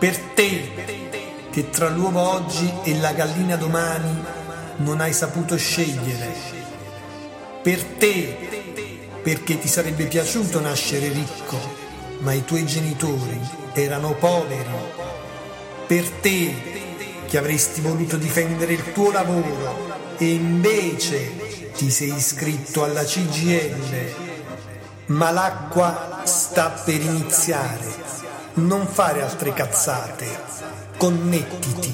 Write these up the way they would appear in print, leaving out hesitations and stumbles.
Per te, che tra l'uovo oggi e la gallina domani non hai saputo scegliere. Per te, perché ti sarebbe piaciuto nascere ricco, ma i tuoi genitori erano poveri. Per te, che avresti voluto difendere il tuo lavoro e invece ti sei iscritto alla CGIL. Ma l'acqua sta per iniziare. Non fare altre cazzate. Connettiti.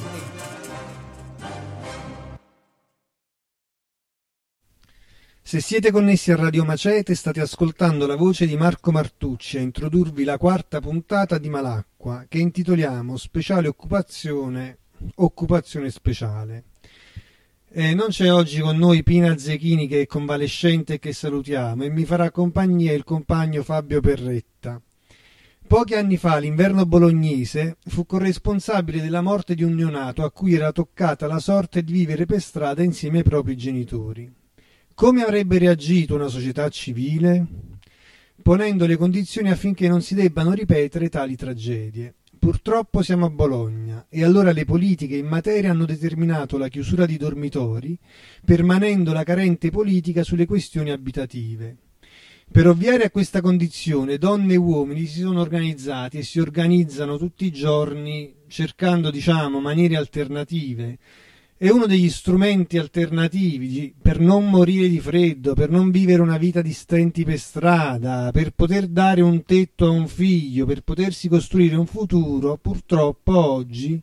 Se siete connessi a Radio Macete, state ascoltando la voce di Marco Martucci a introdurvi la quarta puntata di Malacqua, che intitoliamo Speciale Occupazione Speciale. Non c'è oggi con noi Pina Zechini, che è convalescente e che salutiamo, e mi farà compagnia il compagno Fabio Perretta. Pochi anni fa l'inverno bolognese fu corresponsabile della morte di un neonato a cui era toccata la sorte di vivere per strada insieme ai propri genitori. Come avrebbe reagito una società civile? Ponendo le condizioni affinché non si debbano ripetere tali tragedie. Purtroppo siamo a Bologna e allora le politiche in materia hanno determinato la chiusura di dormitori, permanendo la carente politica sulle questioni abitative. Per ovviare a questa condizione, donne e uomini si sono organizzati e si organizzano tutti i giorni cercando, maniere alternative. E uno degli strumenti alternativi per non morire di freddo, per non vivere una vita di stenti per strada, per poter dare un tetto a un figlio, per potersi costruire un futuro, purtroppo oggi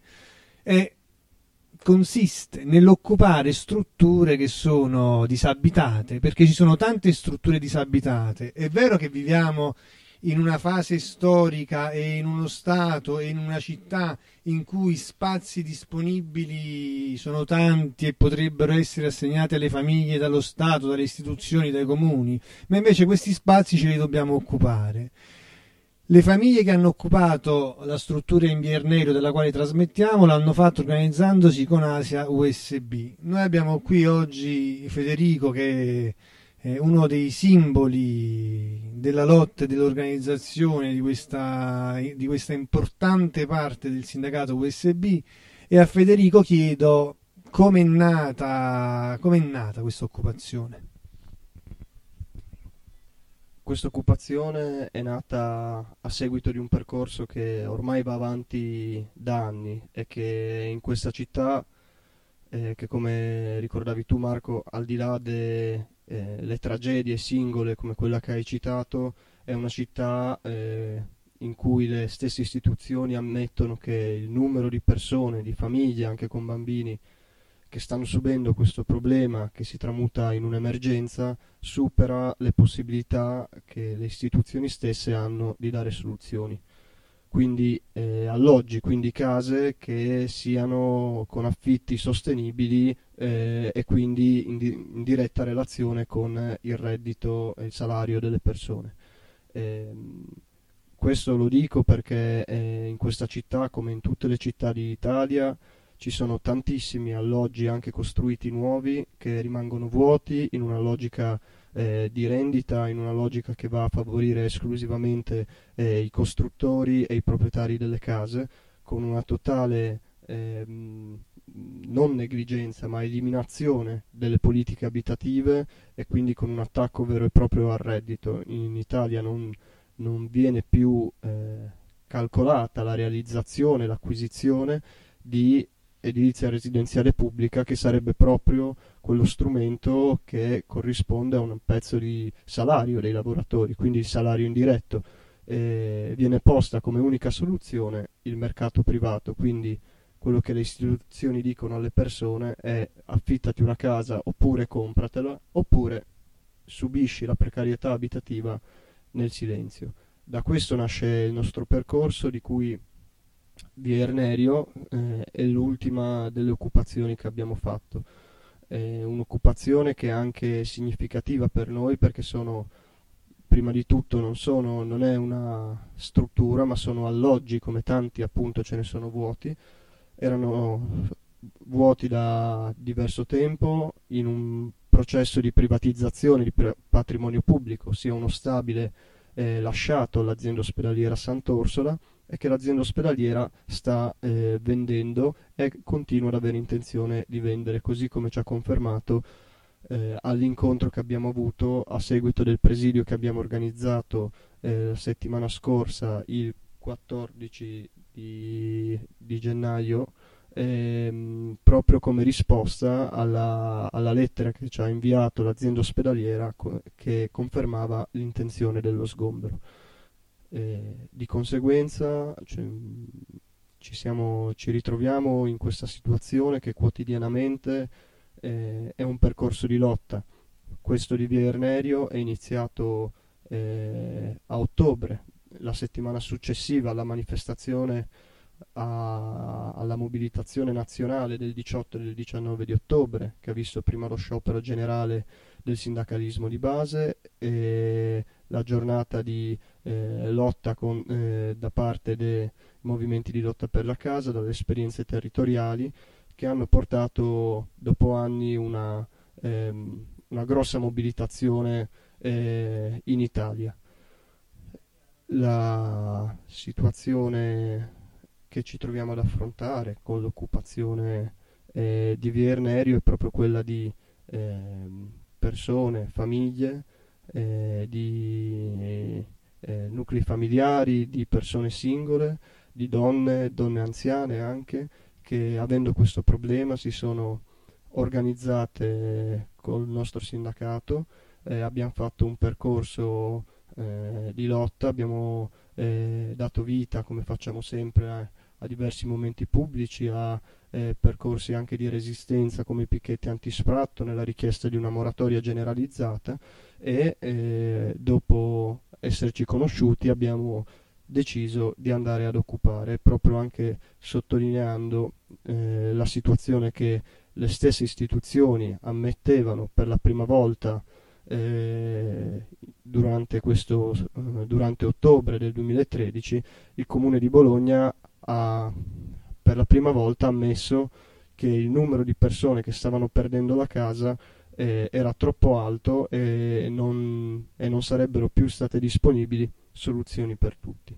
consiste nell'occupare strutture che sono disabitate, perché ci sono tante strutture disabitate. È vero che viviamo in una fase storica e in uno stato e in una città in cui spazi disponibili sono tanti e potrebbero essere assegnati alle famiglie dallo Stato, dalle istituzioni, dai comuni, ma invece questi spazi ce li dobbiamo occupare. Le famiglie che hanno occupato la struttura in via Ernerio della quale trasmettiamo l'hanno fatto organizzandosi con Asia USB. Noi abbiamo qui oggi Federico, che è uno dei simboli della lotta e dell'organizzazione di questa importante parte del sindacato USB, e a Federico chiedo com'è nata questa occupazione. Questa occupazione è nata a seguito di un percorso che ormai va avanti da anni e che in questa città, che come ricordavi tu Marco, al di là le tragedie singole come quella che hai citato, è una città in cui le stesse istituzioni ammettono che il numero di persone, di famiglie, anche con bambini, che stanno subendo questo problema che si tramuta in un'emergenza supera le possibilità che le istituzioni stesse hanno di dare soluzioni. Quindi alloggi, quindi case che siano con affitti sostenibili e quindi in diretta relazione con il reddito e il salario delle persone. Questo lo dico perché in questa città, come in tutte le città d'Italia, ci sono tantissimi alloggi anche costruiti nuovi che rimangono vuoti in una logica di rendita, in una logica che va a favorire esclusivamente i costruttori e i proprietari delle case, con una totale non negligenza ma eliminazione delle politiche abitative e quindi con un attacco vero e proprio al reddito. In Italia non viene più calcolata la realizzazione, l'acquisizione di edilizia residenziale pubblica, che sarebbe proprio quello strumento che corrisponde a un pezzo di salario dei lavoratori, quindi il salario indiretto. Viene posta come unica soluzione il mercato privato, quindi quello che le istituzioni dicono alle persone è: affittati una casa oppure compratela, oppure subisci la precarietà abitativa nel silenzio. Da questo nasce il nostro percorso, di cui via Ernerio è l'ultima delle occupazioni che abbiamo fatto. È un'occupazione che è anche significativa per noi, perché prima di tutto non è una struttura, ma sono alloggi, come tanti appunto ce ne sono vuoti. Erano vuoti da diverso tempo, in un processo di privatizzazione di patrimonio pubblico, sia uno stabile lasciato all'azienda ospedaliera Sant'Orsola, e che l'azienda ospedaliera sta vendendo e continua ad avere intenzione di vendere, così come ci ha confermato all'incontro che abbiamo avuto a seguito del presidio che abbiamo organizzato la settimana scorsa, il 14 di gennaio, proprio come risposta alla lettera che ci ha inviato l'azienda ospedaliera che confermava l'intenzione dello sgombero. Di conseguenza ci ritroviamo in questa situazione che quotidianamente è un percorso di lotta. Questo di Via Irnerio è iniziato a ottobre, la settimana successiva alla manifestazione, alla mobilitazione nazionale del 18 e del 19 di ottobre, che ha visto prima lo sciopero generale del sindacalismo di base e la giornata di lotta da parte dei movimenti di lotta per la casa, dalle esperienze territoriali, che hanno portato dopo anni una grossa mobilitazione in Italia. La situazione che ci troviamo ad affrontare con l'occupazione di Via Irnerio è proprio quella di persone, famiglie, di nuclei familiari, di persone singole, di donne anziane anche, che avendo questo problema si sono organizzate col nostro sindacato. Abbiamo fatto un percorso di lotta, abbiamo dato vita, come facciamo sempre, a diversi momenti pubblici, a percorsi anche di resistenza come i picchetti antisfratto nella richiesta di una moratoria generalizzata, e dopo esserci conosciuti abbiamo deciso di andare ad occupare, proprio anche sottolineando la situazione che le stesse istituzioni ammettevano per la prima volta durante ottobre del 2013. Il Comune di Bologna ha per la prima volta ammesso che il numero di persone che stavano perdendo la casa era troppo alto e non sarebbero più state disponibili soluzioni per tutti.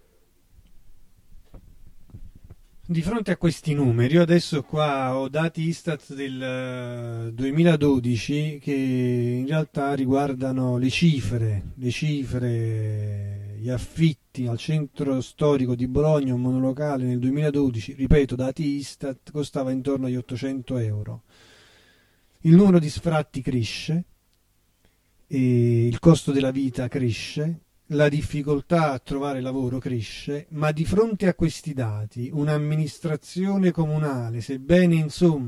Di fronte a questi numeri, io adesso qua ho dati Istat del 2012 che in realtà riguardano le cifre, gli affitti al centro storico di Bologna, un monolocale nel 2012, ripeto, dati Istat, costava intorno agli 800 euro. Il numero di sfratti cresce, e il costo della vita cresce, la difficoltà a trovare lavoro cresce, ma di fronte a questi dati un'amministrazione comunale, sebbene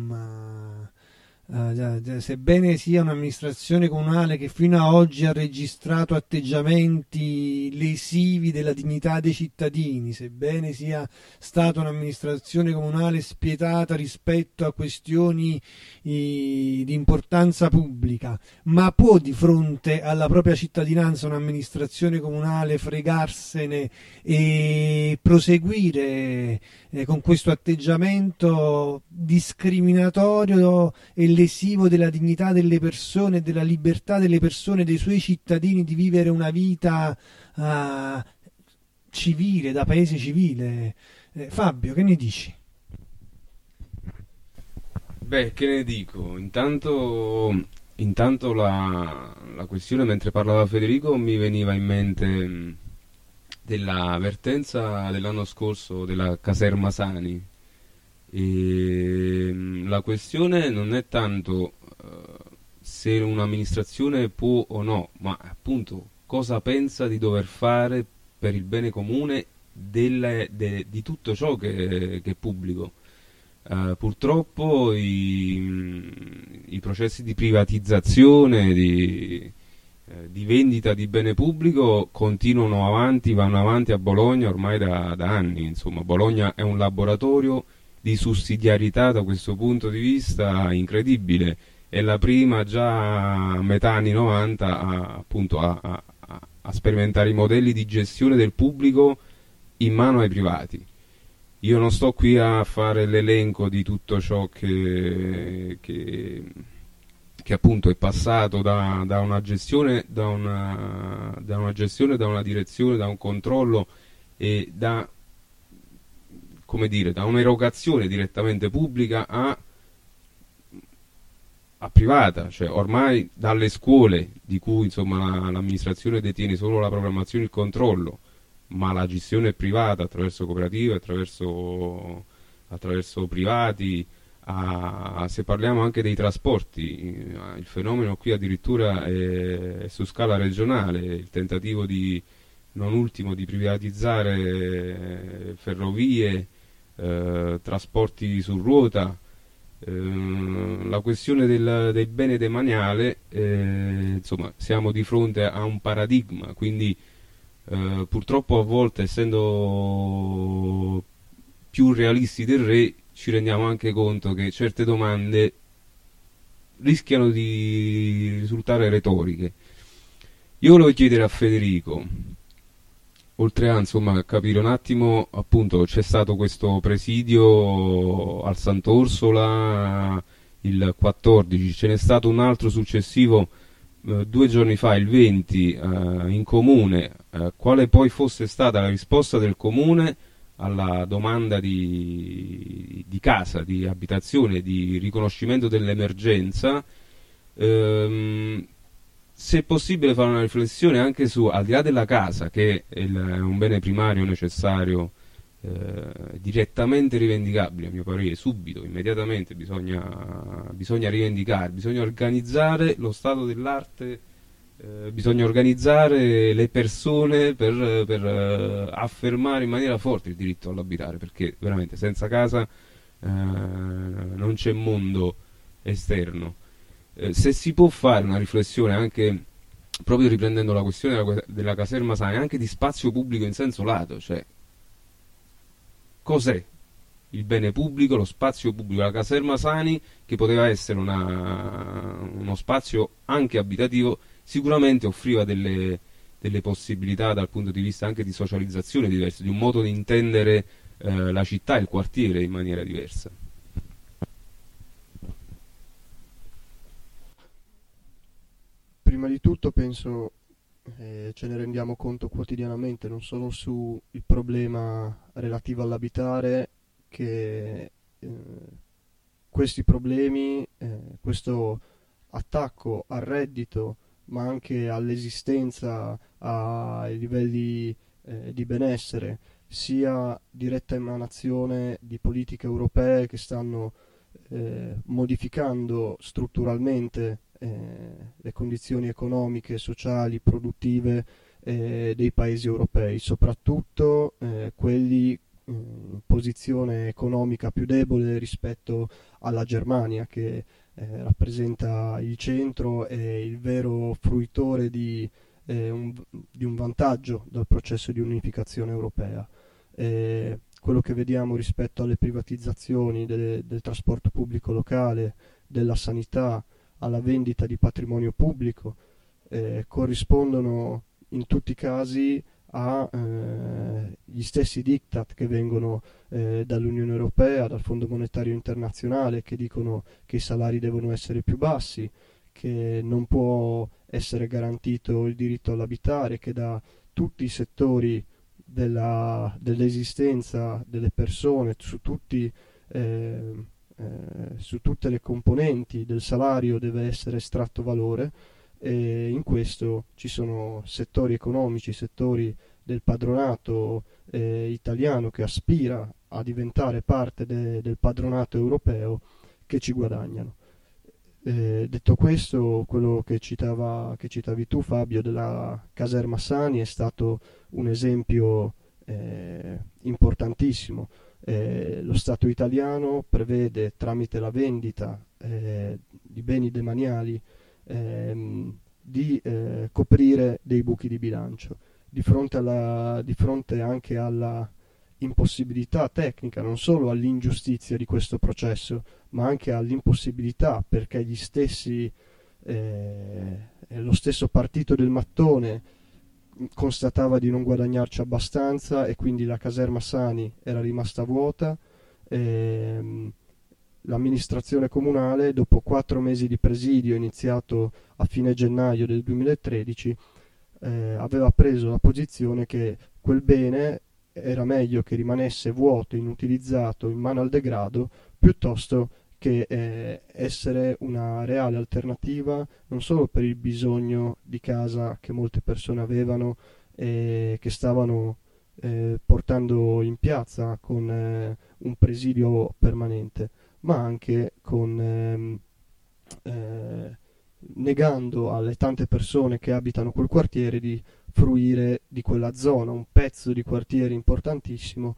sia un'amministrazione comunale che fino a oggi ha registrato atteggiamenti lesivi della dignità dei cittadini, sebbene sia stata un'amministrazione comunale spietata rispetto a questioni di importanza pubblica, ma può di fronte alla propria cittadinanza un'amministrazione comunale fregarsene e proseguire con questo atteggiamento discriminatorio e lesivo della dignità delle persone, della libertà delle persone, dei suoi cittadini di vivere una vita civile, da paese civile? Fabio, che ne dici? Beh, che ne dico? Intanto la questione, mentre parlava Federico, mi veniva in mente della vertenza dell'anno scorso della caserma Sani. E la questione non è tanto se un'amministrazione può o no, ma appunto cosa pensa di dover fare per il bene comune di tutto ciò che è pubblico. Purtroppo i processi di privatizzazione, di vendita di bene pubblico continuano vanno avanti a Bologna ormai da anni. Insomma, Bologna è un laboratorio di sussidiarietà da questo punto di vista incredibile. È la prima, già a metà anni 90, a sperimentare i modelli di gestione del pubblico in mano ai privati. Io non sto qui a fare l'elenco di tutto ciò che appunto è passato da una gestione, da una direzione, da un controllo e da come dire, da un'erogazione direttamente pubblica a privata, cioè ormai dalle scuole di cui insomma l'amministrazione detiene solo la programmazione e il controllo, ma la gestione è privata attraverso cooperative, attraverso privati, se parliamo anche dei trasporti, il fenomeno qui addirittura è su scala regionale, il tentativo non ultimo di privatizzare ferrovie, trasporti su ruota, la questione del bene demaniale, insomma siamo di fronte a un paradigma, quindi purtroppo a volte, essendo più realisti del re, ci rendiamo anche conto che certe domande rischiano di risultare retoriche. Io volevo chiedere a Federico, oltre a insomma capire un attimo, appunto c'è stato questo presidio al Sant'Orsola il 14, ce n'è stato un altro successivo 2 giorni fa, il 20, in comune, quale poi fosse stata la risposta del comune alla domanda di casa, di abitazione, di riconoscimento dell'emergenza. Se è possibile fare una riflessione anche su, al di là della casa, che è un bene primario necessario, direttamente rivendicabile, a mio parere, subito, immediatamente bisogna rivendicare, bisogna organizzare lo stato dell'arte, bisogna organizzare le persone per affermare in maniera forte il diritto all'abitare, perché veramente senza casa non c'è mondo esterno. Se si può fare una riflessione anche, proprio riprendendo la questione della caserma Sani, anche di spazio pubblico in senso lato, cioè cos'è il bene pubblico, lo spazio pubblico? La caserma Sani, che poteva essere uno spazio anche abitativo, sicuramente offriva delle possibilità dal punto di vista anche di socializzazione diverse, di un modo di intendere la città e il quartiere in maniera diversa. Prima di tutto penso ce ne rendiamo conto quotidianamente, non solo sul problema relativo all'abitare, che questi problemi, questo attacco al reddito, ma anche all'esistenza, ai livelli di benessere, sia diretta emanazione di politiche europee che stanno modificando strutturalmente le condizioni economiche, sociali, produttive dei paesi europei, soprattutto quelli in posizione economica più debole rispetto alla Germania, che rappresenta il centro e il vero fruitore di un vantaggio dal processo di unificazione europea. Quello che vediamo rispetto alle privatizzazioni del trasporto pubblico locale, della sanità, alla vendita di patrimonio pubblico, corrispondono in tutti i casi agli stessi diktat che vengono dall'Unione Europea, dal Fondo Monetario Internazionale, che dicono che i salari devono essere più bassi, che non può essere garantito il diritto all'abitare, che da tutti i settori dell'esistenza delle persone, su tutte le componenti del salario deve essere estratto valore, e in questo ci sono settori economici, settori del padronato italiano che aspira a diventare parte del padronato europeo, che ci guadagnano. Detto questo, quello che citavi tu, Fabio, della caserma Sani è stato un esempio importantissimo. Lo Stato italiano prevede, tramite la vendita di beni demaniali, di coprire dei buchi di bilancio di fronte anche alla impossibilità tecnica, non solo all'ingiustizia di questo processo, ma anche all'impossibilità, perché lo stesso partito del mattone constatava di non guadagnarci abbastanza, e quindi la caserma Sani era rimasta vuota. L'amministrazione comunale, dopo 4 mesi di presidio iniziato a fine gennaio del 2013, aveva preso la posizione che quel bene era meglio che rimanesse vuoto, inutilizzato, in mano al degrado, piuttosto che essere una reale alternativa non solo per il bisogno di casa che molte persone avevano e che stavano portando in piazza con un presidio permanente, ma anche con negando alle tante persone che abitano quel quartiere di fruire di quella zona, un pezzo di quartiere importantissimo,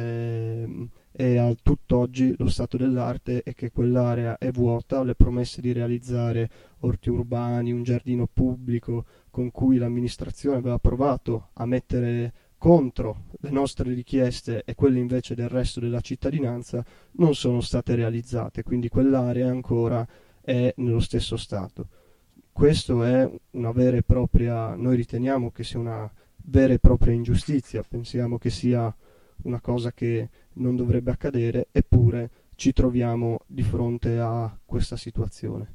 e a tutt'oggi lo stato dell'arte è che quell'area è vuota. Le promesse di realizzare orti urbani, un giardino pubblico con cui l'amministrazione aveva provato a mettere contro le nostre richieste e quelle invece del resto della cittadinanza non sono state realizzate, quindi quell'area ancora è nello stesso stato. Questo è una vera e propria, noi riteniamo che sia una vera e propria ingiustizia, pensiamo che sia una cosa che non dovrebbe accadere, eppure ci troviamo di fronte a questa situazione.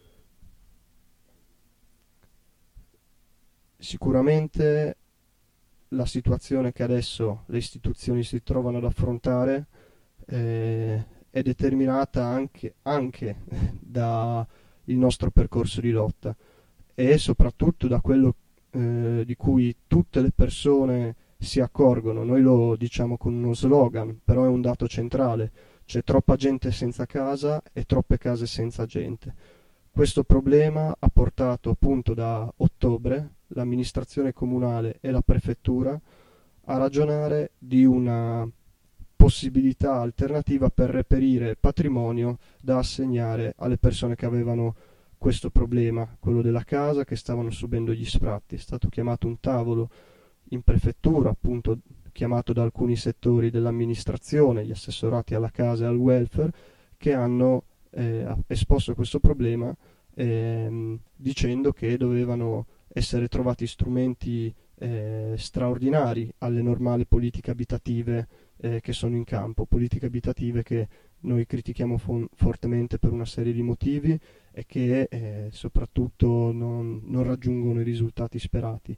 Sicuramente la situazione che adesso le istituzioni si trovano ad affrontare è determinata anche da il nostro percorso di lotta e soprattutto da quello di cui tutte le persone si accorgono. Noi lo diciamo con uno slogan, però è un dato centrale: c'è troppa gente senza casa e troppe case senza gente. Questo problema ha portato appunto da ottobre l'amministrazione comunale e la prefettura a ragionare di una possibilità alternativa per reperire patrimonio da assegnare alle persone che avevano questo problema, quello della casa, che stavano subendo gli sfratti. È stato chiamato un tavolo in prefettura, appunto chiamato da alcuni settori dell'amministrazione, gli assessorati alla casa e al welfare, che hanno esposto questo problema dicendo che dovevano essere trovati strumenti straordinari alle normali politiche abitative che sono in campo, politiche abitative che noi critichiamo fortemente per una serie di motivi e che soprattutto non raggiungono i risultati sperati.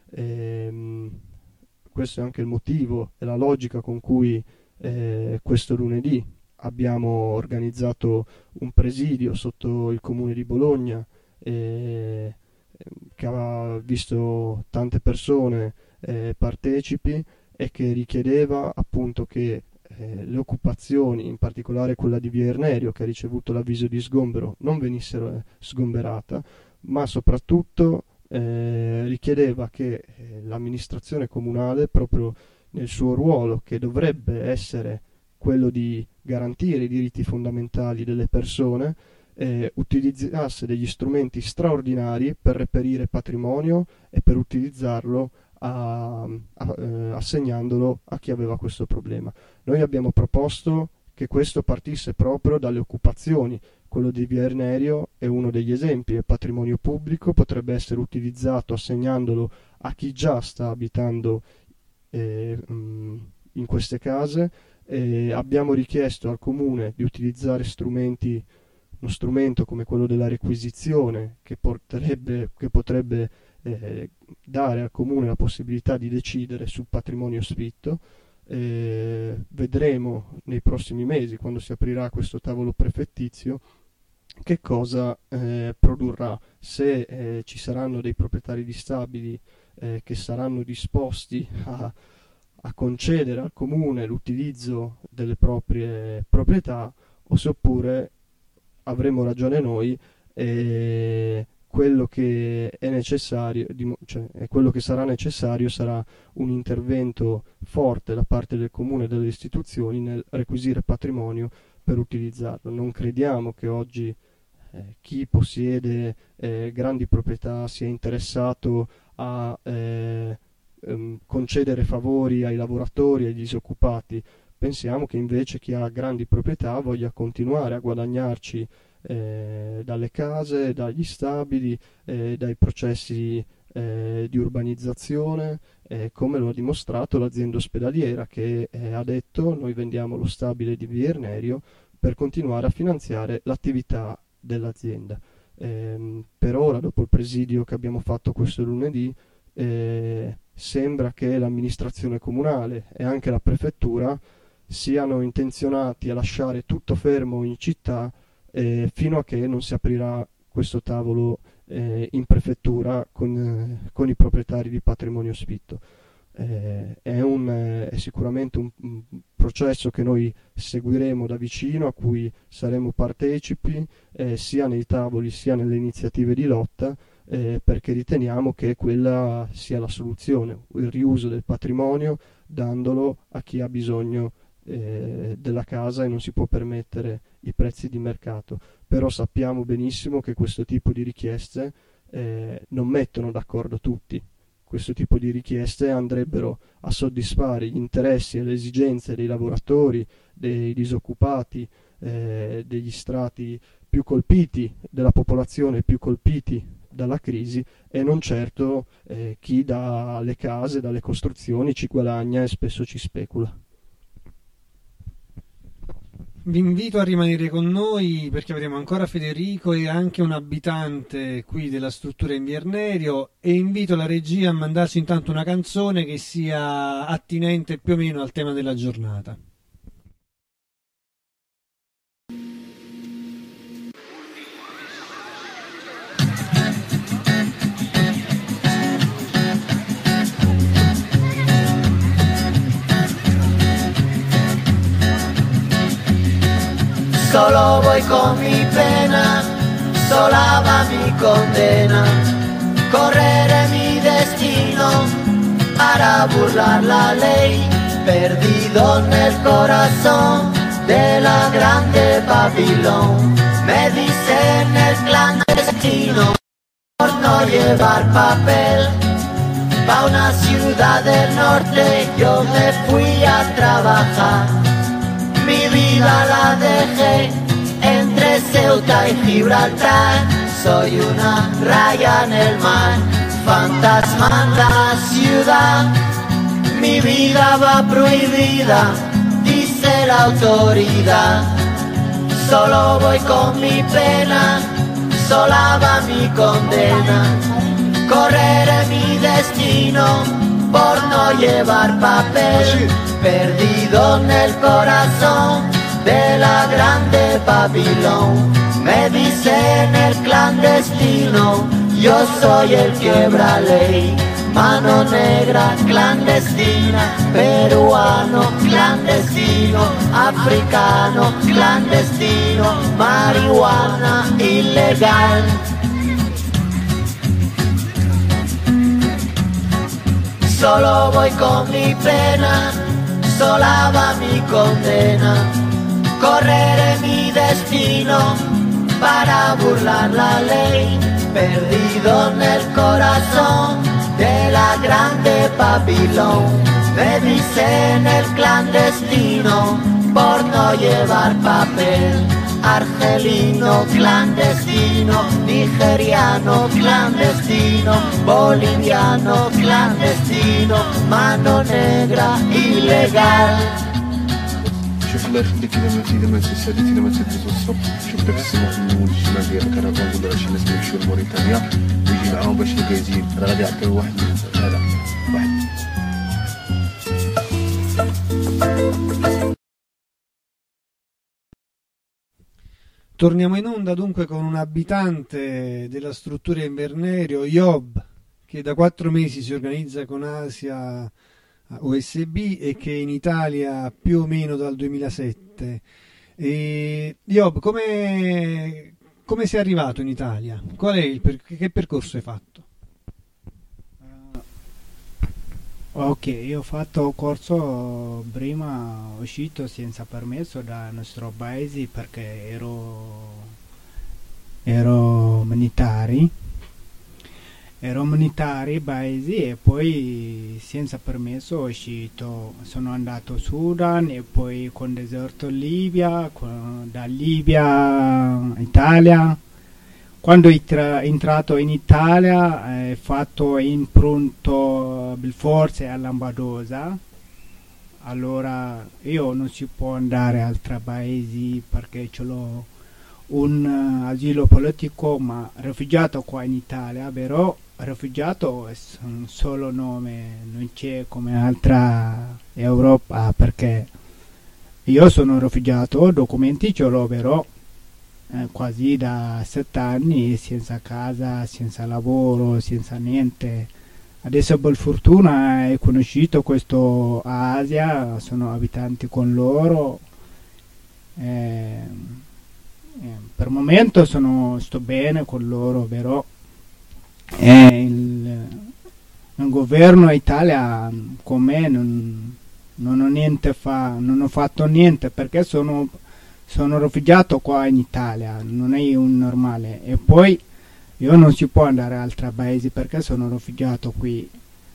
Questo è anche il motivo e la logica con cui questo lunedì abbiamo organizzato un presidio sotto il comune di Bologna che ha visto tante persone partecipi e che richiedeva appunto che le occupazioni, in particolare quella di Via Irnerio, che ha ricevuto l'avviso di sgombero, non venissero sgomberata, ma soprattutto richiedeva che l'amministrazione comunale, proprio nel suo ruolo, che dovrebbe essere quello di garantire i diritti fondamentali delle persone, utilizzasse degli strumenti straordinari per reperire patrimonio e per utilizzarlo assegnandolo a chi aveva questo problema. Noi abbiamo proposto che questo partisse proprio dalle occupazioni. Quello di Via Irnerio è uno degli esempi, è patrimonio pubblico, potrebbe essere utilizzato assegnandolo a chi già sta abitando in queste case. Abbiamo richiesto al comune di utilizzare uno strumento come quello della requisizione che potrebbe dare al comune la possibilità di decidere sul patrimonio sfitto. Vedremo nei prossimi mesi, quando si aprirà questo tavolo prefettizio, che cosa produrrà, se ci saranno dei proprietari di stabili che saranno disposti a concedere al comune l'utilizzo delle proprie proprietà, o se oppure avremo ragione noi e quello che è necessario, quello che sarà necessario sarà un intervento forte da parte del comune e delle istituzioni nel requisire patrimonio per utilizzarlo. Non crediamo che oggi chi possiede grandi proprietà sia interessato a concedere favori ai lavoratori e ai disoccupati. Pensiamo che invece chi ha grandi proprietà voglia continuare a guadagnarci dalle case, dagli stabili, dai processi di urbanizzazione, come lo ha dimostrato l'azienda ospedaliera che ha detto: noi vendiamo lo stabile di Via Irnerio per continuare a finanziare l'attività dell'azienda. Per ora, dopo il presidio che abbiamo fatto questo lunedì, sembra che l'amministrazione comunale e anche la prefettura siano intenzionati a lasciare tutto fermo in città fino a che non si aprirà questo tavolo in prefettura con i proprietari di patrimonio sfitto. È sicuramente un processo che noi seguiremo da vicino, a cui saremo partecipi sia nei tavoli sia nelle iniziative di lotta, perché riteniamo che quella sia la soluzione, il riuso del patrimonio dandolo a chi ha bisogno della casa e non si può permettere i prezzi di mercato. Però sappiamo benissimo che questo tipo di richieste non mettono d'accordo tutti. Questo tipo di richieste andrebbero a soddisfare gli interessi e le esigenze dei lavoratori, dei disoccupati, degli strati più colpiti, della popolazione più colpiti dalla crisi, e non certo chi dalle case, dalle costruzioni ci guadagna e spesso ci specula. Vi invito a rimanere con noi perché avremo ancora Federico e anche un abitante qui della struttura Invernerio, e invito la regia a mandarci intanto una canzone che sia attinente più o meno al tema della giornata. Solo voy con mi pena, sola va mi condena, correré mi destino para burlar la ley, perdido en el corazón de la grande Babilón. Me dicen el clandestino por no llevar papel, pa' una ciudad del norte yo me fui a trabajar. Mi vida la dejé entre Ceuta y Gibraltar. Soy una raya en el mar, fantasma en la ciudad. Mi vida va prohibida, dice la autoridad. Solo voy con mi pena, sola va mi condena. Correré mi destino por no llevar papel, perdido en el corazón de la grande Babilón. Me dicen el clandestino, yo soy el quebra ley. Mano negra clandestina, peruano clandestino, africano clandestino, marihuana ilegal. Solo voy con mi pena, sola va mi condena. Correré mi destino para burlar la ley, perdido en el corazón de la grande Babilón. Me dicen el clandestino por no llevar papel. Argelino clandestino, nigeriano clandestino, boliviano clandestino, mano negra ilegal. شوف الله يخليك الا ما الا ما تساليتي الا ما تدوز الصبح شوف داك السيمون في الاول الشمال ديال الكرفان ولا شي ناس يمشيو لموريتانيا ويجي معاهم باش الكازين راه غادي يعطيو واحد هذا واحد. Torniamo in onda dunque con un abitante della struttura Invernerio, Job, che da 4 mesi si organizza con Asia OSB e che è in Italia più o meno dal 2007. E, Job, come sei arrivato in Italia? Che percorso hai fatto? Ok, io ho fatto un corso prima, uscito senza permesso dal nostro paese perché ero militare paese, e poi senza permesso sono andato in Sudan e poi con deserto Libia, da Libia a Italia. Quando entrato in Italia ho fatto in pronto per forza a Lampedusa. Allora io non si può andare a altri paesi perché ce l'ho un asilo politico, ma rifugiato qua in Italia, però rifugiato è un solo nome, non c'è come altra Europa, perché io sono rifugiato, documenti ce l'ho, però quasi da 7 anni senza casa, senza lavoro, senza niente. Adesso per fortuna ho conosciuto questo Asia, sono abitanti con loro. Per il momento sto bene con loro, però il governo Italia con me non ho fatto niente, perché sono rifugiato qua in Italia, non è un normale. E poi io non si può andare a altri paesi perché sono rifugiato qui.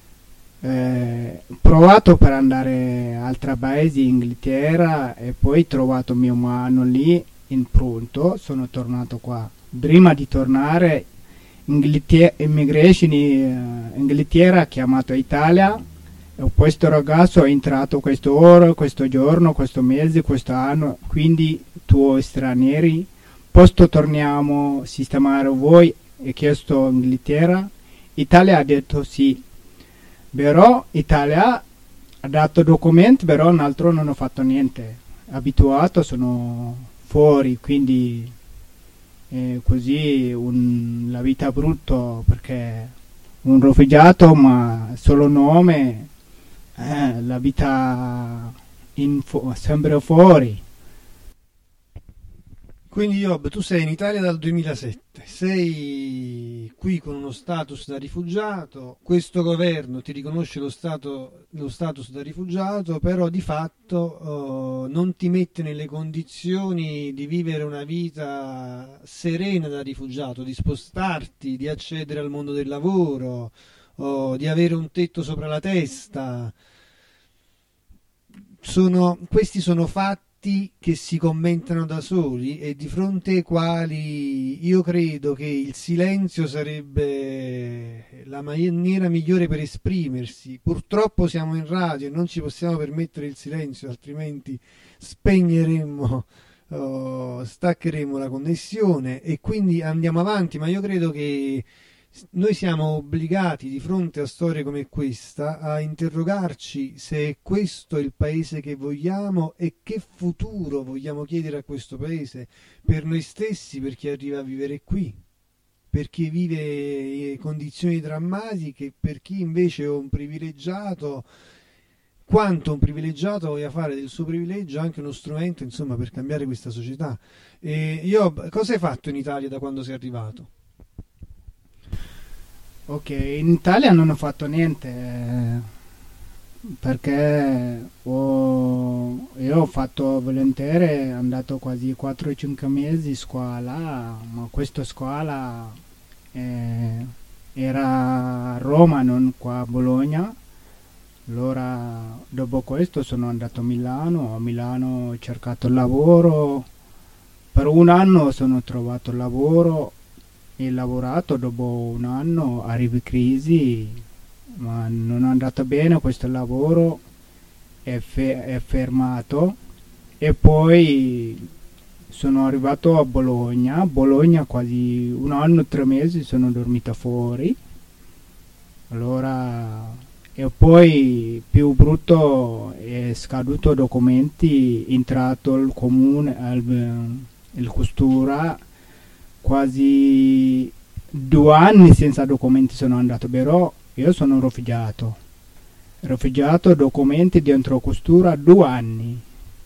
Provato per andare a altri paesi, Inghilterra, e poi trovato mio mano lì in pronto, sono tornato qua. Prima di tornare, Inghilterra ha chiamato Italia, e questo ragazzo è entrato quest'ora, questo giorno, questo mese, questo anno, quindi tu stranieri, posto torniamo a sistemare voi? E chiesto Inghilterra, Italia ha detto sì, però Italia ha dato documenti, però un altro non ho fatto niente, abituato, sono fuori, quindi così la vita è brutta, perché un rifugiato ma solo nome, la vita sempre fuori. Quindi Job, tu sei in Italia dal 2007, sei qui con uno status da rifugiato, questo governo ti riconosce lo status da rifugiato, però di fatto non ti mette nelle condizioni di vivere una vita serena da rifugiato, di spostarti, di accedere al mondo del lavoro, di avere un tetto sopra la testa. Questi sono fatti che si commentano da soli e di fronte ai quali io credo che il silenzio sarebbe la maniera migliore per esprimersi. Purtroppo siamo in radio e non ci possiamo permettere il silenzio, altrimenti spegneremmo, staccheremo la connessione e quindi andiamo avanti, ma io credo che noi siamo obbligati di fronte a storie come questa a interrogarci se è questo il paese che vogliamo e che futuro vogliamo chiedere a questo paese per noi stessi, per chi arriva a vivere qui, per chi vive condizioni drammatiche, per chi invece è un privilegiato, quanto un privilegiato voglia fare del suo privilegio anche uno strumento, insomma, per cambiare questa società. Cosa hai fatto in Italia da quando sei arrivato? Ok, in Italia non ho fatto niente, perché io ho fatto volontario, è andato quasi 4-5 mesi a scuola, ma questa scuola era a Roma, non qua a Bologna. Allora dopo questo sono andato a Milano ho cercato lavoro, per un anno sono trovato lavoro e lavorato, dopo un anno arriva crisi, ma non è andato bene questo lavoro, è fermato e poi sono arrivato a Bologna quasi un anno, 3 mesi sono dormito fuori, allora e poi più brutto è scaduto documenti, entrato il comune, il questura, quasi 2 anni senza documenti sono andato, però io sono rifugiato, documenti dentro questura 2 anni.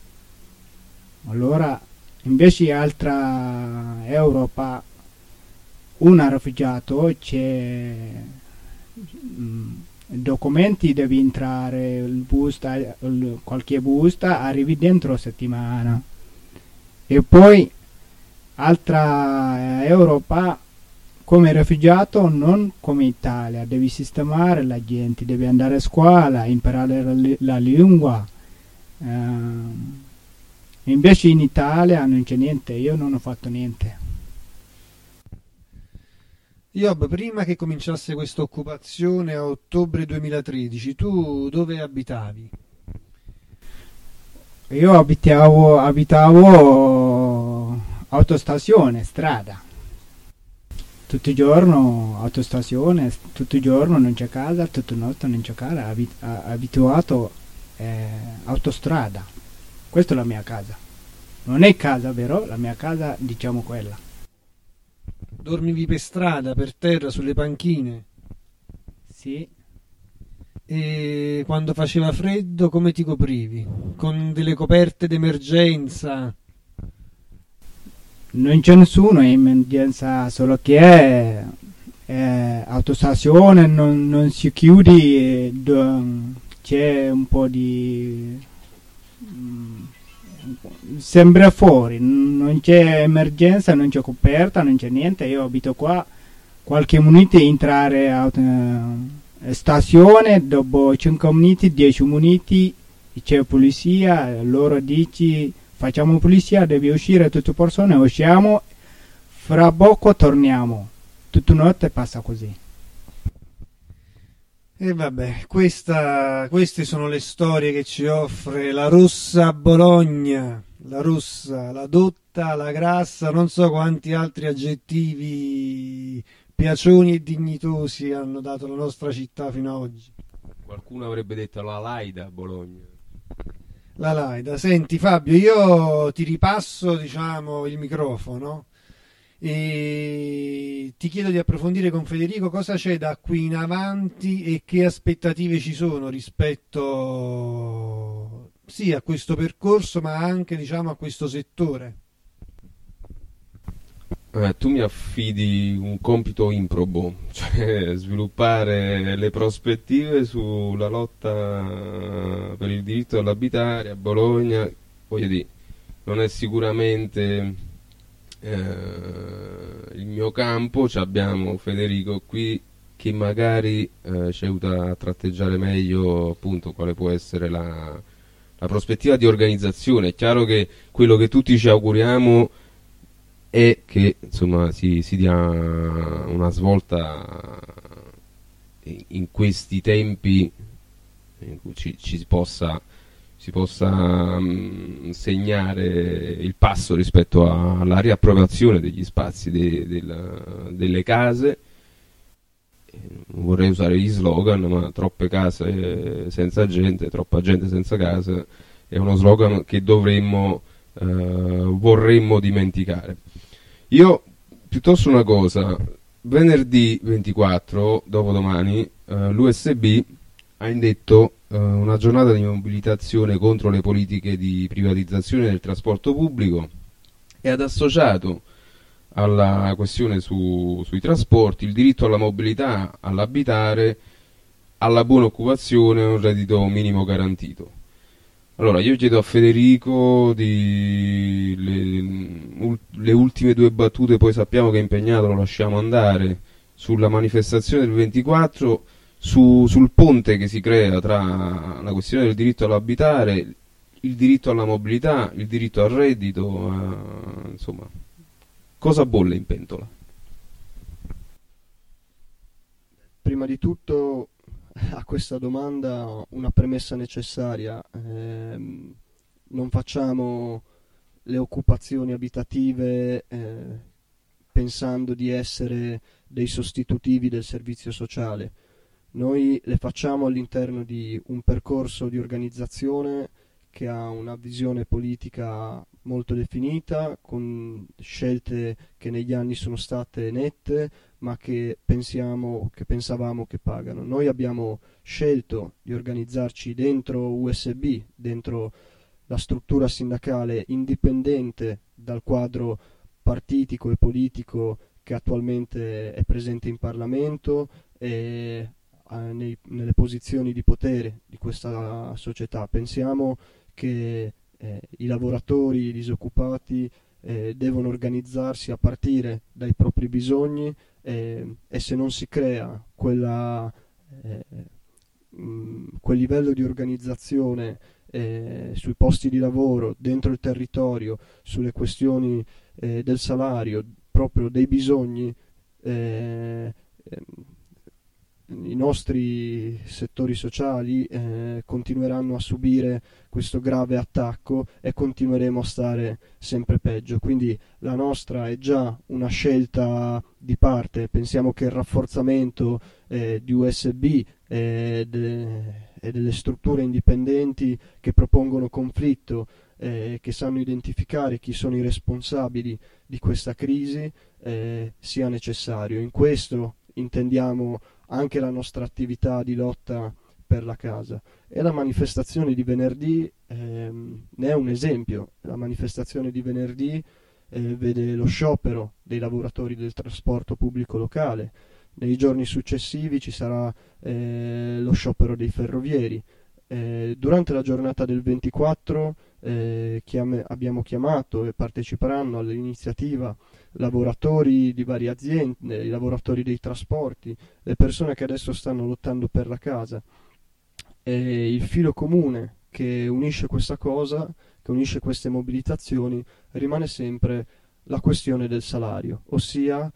Allora invece altra Europa un rifugiato c'è documenti, devi entrare qualche busta, arrivi dentro settimana e poi altra Europa come rifugiato, non come Italia, devi sistemare la gente, devi andare a scuola, imparare la lingua, invece in Italia non c'è niente, io non ho fatto niente. Job, prima che cominciasse questa occupazione a ottobre 2013, tu dove abitavi? Io abitavo autostazione, strada. Tutto il giorno autostazione, tutto il giorno non c'è casa, tutto il notte non c'è casa, abituato autostrada. Questa è la mia casa. Non è casa, vero? La mia casa, diciamo quella. Dormivi per strada, per terra, sulle panchine? Sì. E quando faceva freddo come ti coprivi? Con delle coperte d'emergenza? Non c'è nessuno in emergenza, solo che autostazione non si chiude, c'è un po' di... sembra fuori, non c'è emergenza, non c'è coperta, non c'è niente. Io abito qua, qualche minuto entrare a stazione, dopo 5 minuti, 10 minuti c'è polizia, loro dici facciamo pulizia, devi uscire tutte le persone, usciamo, fra poco torniamo, tutta notte passa così. E vabbè, queste sono le storie che ci offre la rossa Bologna, la rossa, la dotta, la grassa, non so quanti altri aggettivi piacioni e dignitosi hanno dato la nostra città fino ad oggi. Qualcuno avrebbe detto la Laida a Bologna. La Laida. Senti Fabio, io ti ripasso, diciamo, il microfono e ti chiedo di approfondire con Federico cosa c'è da qui in avanti e che aspettative ci sono rispetto sì a questo percorso, ma anche, diciamo, a questo settore. Tu mi affidi un compito improbo, cioè sviluppare le prospettive sulla lotta per il diritto all'abitare a Bologna. Voglio dire, non è sicuramente il mio campo, abbiamo Federico qui che magari ci aiuta a tratteggiare meglio appunto quale può essere la prospettiva di organizzazione. È chiaro che quello che tutti ci auguriamo è che insomma si dia una svolta in questi tempi in cui si possa segnare il passo rispetto alla riappropriazione degli spazi delle case. Non vorrei usare gli slogan, ma troppe case senza gente, troppa gente senza casa è uno slogan che vorremmo dimenticare. Io piuttosto una cosa, venerdì 24, dopodomani, l'USB ha indetto una giornata di mobilitazione contro le politiche di privatizzazione del trasporto pubblico e ad associato alla questione sui trasporti il diritto alla mobilità, all'abitare, alla buona occupazione e un reddito minimo garantito. Allora io chiedo a Federico le ultime 2 battute, poi sappiamo che è impegnato, lo lasciamo andare, sulla manifestazione del 24, sul ponte che si crea tra la questione del diritto all'abitare, il diritto alla mobilità, il diritto al reddito, insomma, cosa bolle in pentola? Prima di tutto a questa domanda una premessa necessaria. Non facciamo le occupazioni abitative pensando di essere dei sostitutivi del servizio sociale. Noi le facciamo all'interno di un percorso di organizzazione che ha una visione politica molto definita, con scelte che negli anni sono state nette, ma che pensavamo che pagano. Noi abbiamo scelto di organizzarci dentro USB, dentro la struttura sindacale indipendente dal quadro partitico e politico che attualmente è presente in Parlamento e nelle posizioni di potere di questa società. Pensiamo che i lavoratori, i disoccupati devono organizzarsi a partire dai propri bisogni e se non si crea quel livello di organizzazione sui posti di lavoro, dentro il territorio, sulle questioni del salario, proprio dei bisogni, i nostri settori sociali continueranno a subire questo grave attacco e continueremo a stare sempre peggio. Quindi la nostra è già una scelta di parte. Pensiamo che il rafforzamento di USB e delle strutture indipendenti che propongono conflitto, che sanno identificare chi sono i responsabili di questa crisi, sia necessario. In questo intendiamo anche la nostra attività di lotta per la casa, e la manifestazione di venerdì ne è un esempio. La manifestazione di venerdì vede lo sciopero dei lavoratori del trasporto pubblico locale. Nei giorni successivi ci sarà lo sciopero dei ferrovieri. Durante la giornata del 24 abbiamo chiamato e parteciperanno all'iniziativa lavoratori di varie aziende, i lavoratori dei trasporti, le persone che adesso stanno lottando per la casa. E il filo comune che unisce questa cosa, che unisce queste mobilitazioni, rimane sempre la questione del salario, ossia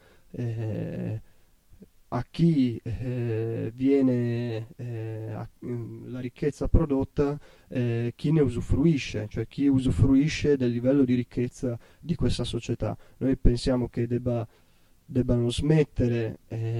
a chi viene la ricchezza prodotta, chi ne usufruisce, cioè chi usufruisce del livello di ricchezza di questa società. Noi pensiamo che debbano smettere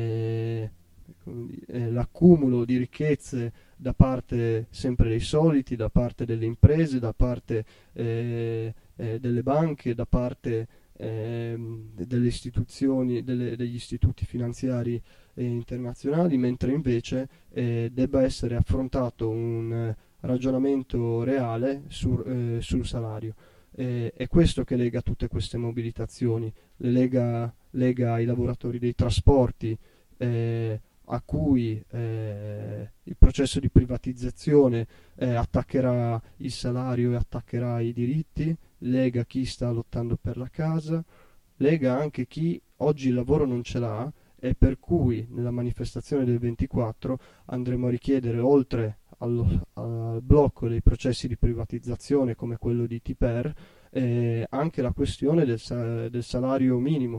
l'accumulo di ricchezze da parte sempre dei soliti, da parte delle imprese, da parte delle banche, da parte delle istituzioni, degli istituti finanziari internazionali, mentre invece debba essere affrontato un ragionamento reale sul salario. È questo che lega tutte queste mobilitazioni, lega i lavoratori dei trasporti, a cui il processo di privatizzazione attaccherà il salario e attaccherà i diritti, lega chi sta lottando per la casa, lega anche chi oggi il lavoro non ce l'ha, e per cui nella manifestazione del 24 andremo a richiedere, oltre al blocco dei processi di privatizzazione come quello di Tiper, anche la questione del salario minimo.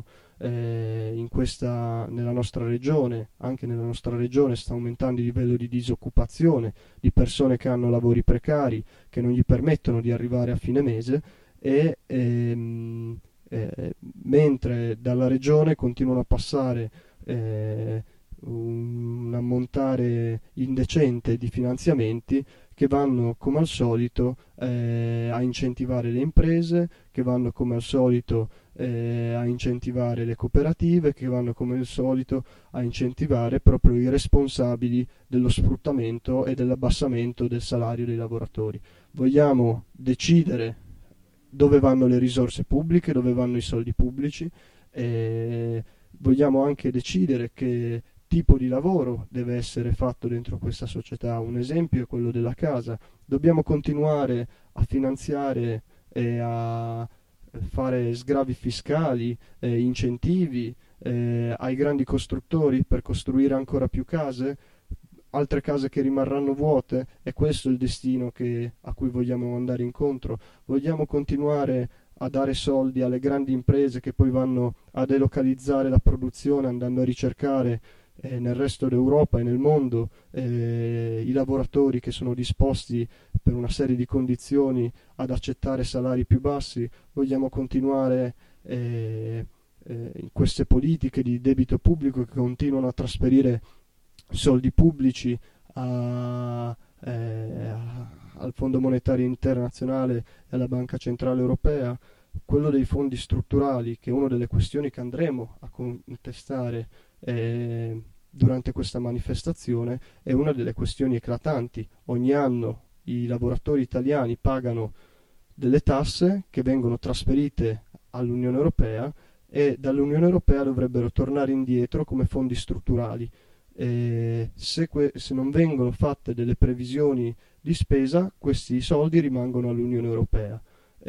Nella nostra regione, anche nella nostra regione, sta aumentando il livello di disoccupazione, di persone che hanno lavori precari che non gli permettono di arrivare a fine mese, e mentre dalla regione continuano a passare un ammontare indecente di finanziamenti che vanno come al solito a incentivare le imprese, che vanno come al solito a incentivare le cooperative, che vanno come al solito a incentivare proprio i responsabili dello sfruttamento e dell'abbassamento del salario dei lavoratori. Vogliamo decidere dove vanno le risorse pubbliche, dove vanno i soldi pubblici, e vogliamo anche decidere che tipo di lavoro deve essere fatto dentro questa società. Un esempio è quello della casa. Dobbiamo continuare a finanziare e a fare sgravi fiscali, incentivi ai grandi costruttori per costruire ancora più case, altre case che rimarranno vuote? È questo il destino a cui vogliamo andare incontro? Vogliamo continuare a dare soldi alle grandi imprese che poi vanno a delocalizzare la produzione, andando a ricercare nel resto d'Europa e nel mondo i lavoratori che sono disposti per una serie di condizioni ad accettare salari più bassi? Vogliamo continuare in queste politiche di debito pubblico che continuano a trasferire soldi pubblici al Fondo Monetario Internazionale e alla Banca Centrale Europea? Quello dei fondi strutturali, che è una delle questioni che andremo a contestare durante questa manifestazione, è una delle questioni eclatanti. Ogni anno i lavoratori italiani pagano delle tasse che vengono trasferite all'Unione Europea, e dall'Unione Europea dovrebbero tornare indietro come fondi strutturali. Se non vengono fatte delle previsioni di spesa, questi soldi rimangono all'Unione Europea.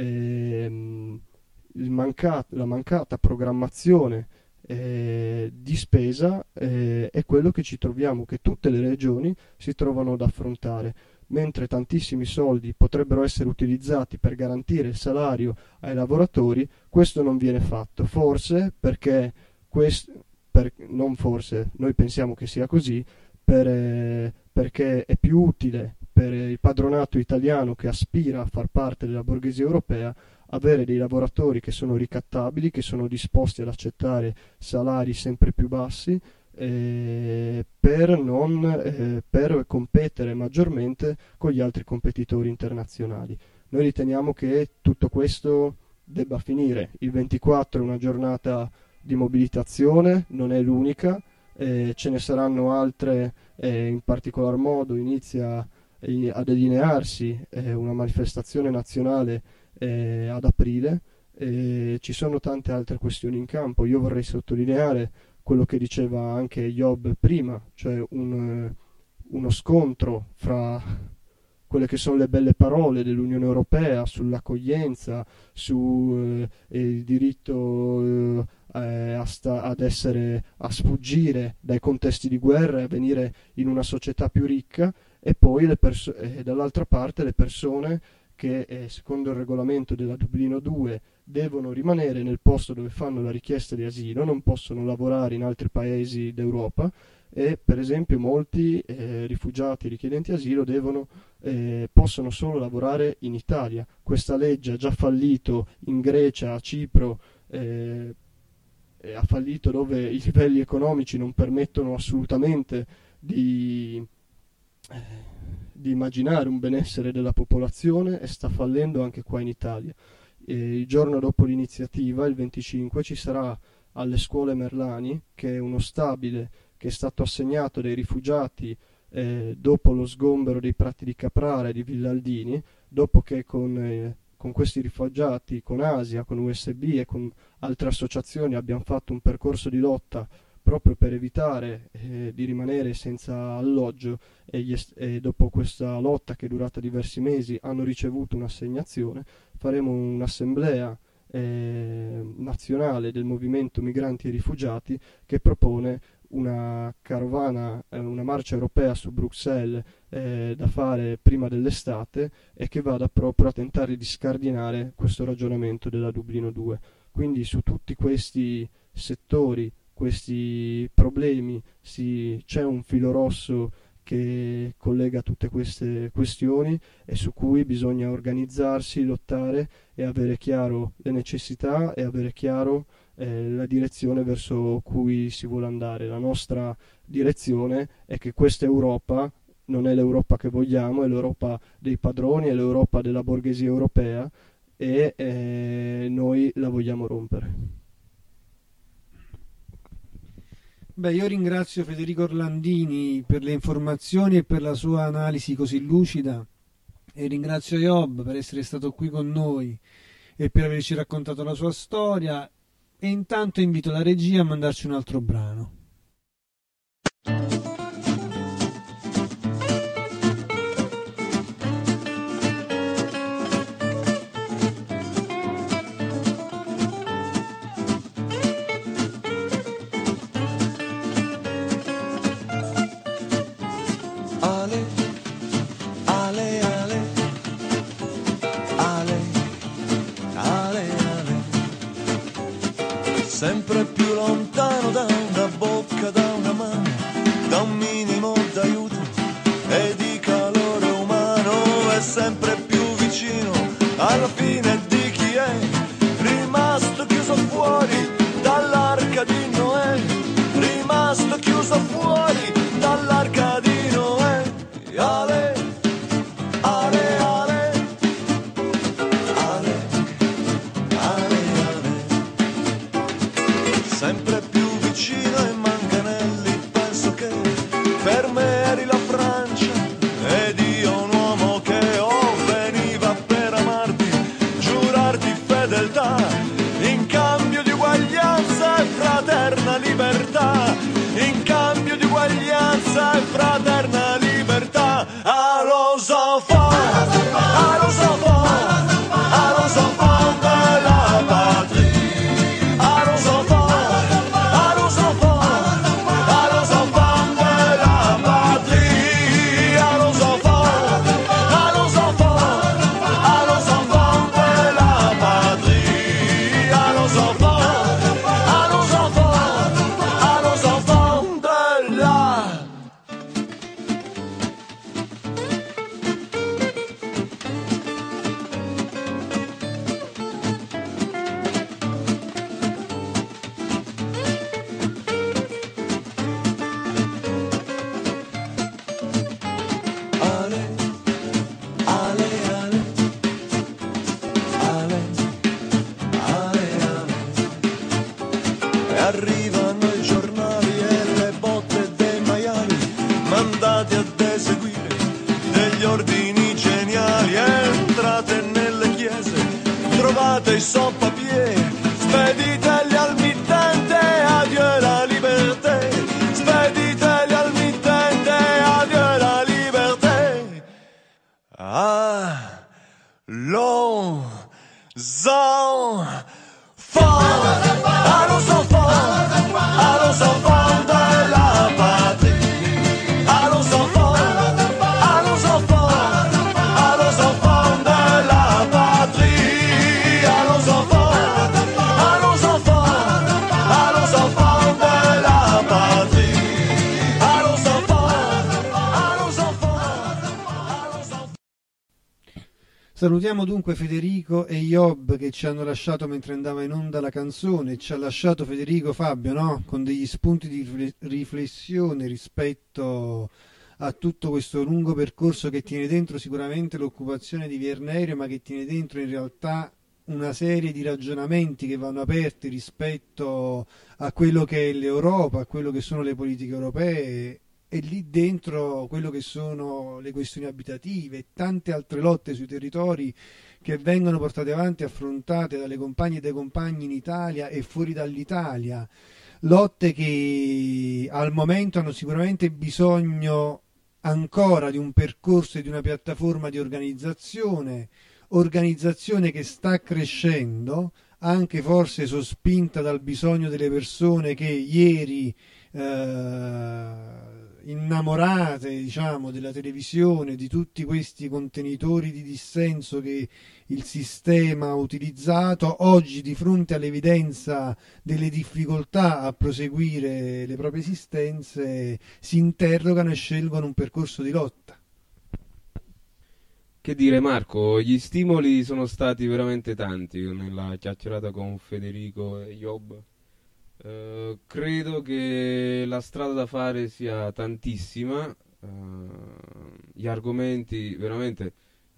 La mancata programmazione di spesa è quello che ci troviamo, che tutte le regioni si trovano ad affrontare. Mentre tantissimi soldi potrebbero essere utilizzati per garantire il salario ai lavoratori, questo non viene fatto. Forse perché non forse, noi pensiamo che sia così, perché è più utile per il padronato italiano che aspira a far parte della borghesia europea avere dei lavoratori che sono ricattabili, che sono disposti ad accettare salari sempre più bassi, per competere maggiormente con gli altri competitori internazionali. Noi riteniamo che tutto questo debba finire. Il 24 è una giornata di mobilitazione, non è l'unica, ce ne saranno altre, in particolar modo inizia a delinearsi una manifestazione nazionale ad aprile, ci sono tante altre questioni in campo. Io vorrei sottolineare quello che diceva anche Job prima, cioè uno scontro fra quelle che sono le belle parole dell'Unione Europea sull'accoglienza, sul diritto a sfuggire dai contesti di guerra e a venire in una società più ricca, e poi dall'altra parte le persone che secondo il regolamento della Dublino 2 devono rimanere nel posto dove fanno la richiesta di asilo, non possono lavorare in altri paesi d'Europa, e per esempio molti rifugiati richiedenti asilo possono solo lavorare in Italia. Questa legge ha già fallito in Grecia, a Cipro, ha fallito dove i livelli economici non permettono assolutamente di immaginare un benessere della popolazione, e sta fallendo anche qua in Italia. Il giorno dopo l'iniziativa, il 25, ci sarà alle scuole Merlani, che è uno stabile che è stato assegnato dai rifugiati dopo lo sgombero dei Prati di Caprara e di Villaldini, dopo che con questi rifugiati, con Asia, con USB e con altre associazioni abbiamo fatto un percorso di lotta proprio per evitare di rimanere senza alloggio, e dopo questa lotta che è durata diversi mesi hanno ricevuto un'assegnazione. Faremo un'assemblea nazionale del movimento migranti e rifugiati che propone una carovana, una marcia europea su Bruxelles da fare prima dell'estate, e che vada proprio a tentare di scardinare questo ragionamento della Dublino 2. Quindi su tutti questi settori, questi problemi, c'è un filo rosso che collega tutte queste questioni, e su cui bisogna organizzarsi, lottare e avere chiaro le necessità e avere chiaro la direzione verso cui si vuole andare. La nostra direzione è che questa Europa non è l'Europa che vogliamo, è l'Europa dei padroni, è l'Europa della borghesia europea, e noi la vogliamo rompere. Beh, io ringrazio Federico Orlandini per le informazioni e per la sua analisi così lucida, e ringrazio Job per essere stato qui con noi e per averci raccontato la sua storia, e intanto invito la regia a mandarci un altro brano. Sempre più lontano da una bocca, da una mano, da un minimo d'aiuto e di calore umano, è sempre più vicino alla fine di chi è rimasto chiuso fuori dall'arca di Noè, rimasto chiuso fuori dall'arca di Noè. Ale, ale, ale, ale, ale, ale. Sempre più vicino ai manganelli, penso che per me eri la Francia ed io un uomo che veniva per amarti giù les sans-papiers, spediteli al mittente, adieu la liberté, spediteli al mittente, adieu la liberté. Ah, l'on allons enfants de la patrie, allons enfants de la patrie, allons enfants de la patrie, Salutiamo dunque Federico e Job che ci hanno lasciato mentre andava in onda la canzone. Ci ha lasciato Federico, Fabio, no? Con degli spunti di riflessione rispetto a tutto questo lungo percorso che tiene dentro sicuramente l'occupazione di Vernerio, ma che tiene dentro in realtà una serie di ragionamenti che vanno aperti rispetto a quello che è l'Europa, a quello che sono le politiche europee, e lì dentro quello che sono le questioni abitative e tante altre lotte sui territori che vengono portate avanti e affrontate dalle compagne e dai compagni in Italia e fuori dall'Italia, lotte che al momento hanno sicuramente bisogno ancora di un percorso e di una piattaforma di organizzazione che sta crescendo, anche forse sospinta dal bisogno delle persone che ieri innamorate, diciamo, della televisione, di tutti questi contenitori di dissenso che il sistema ha utilizzato, oggi di fronte all'evidenza delle difficoltà a proseguire le proprie esistenze si interrogano e scelgono un percorso di lotta. Che dire, Marco, gli stimoli sono stati veramente tanti nella chiacchierata con Federico e Job. Credo che la strada da fare sia tantissima, gli argomenti veramente,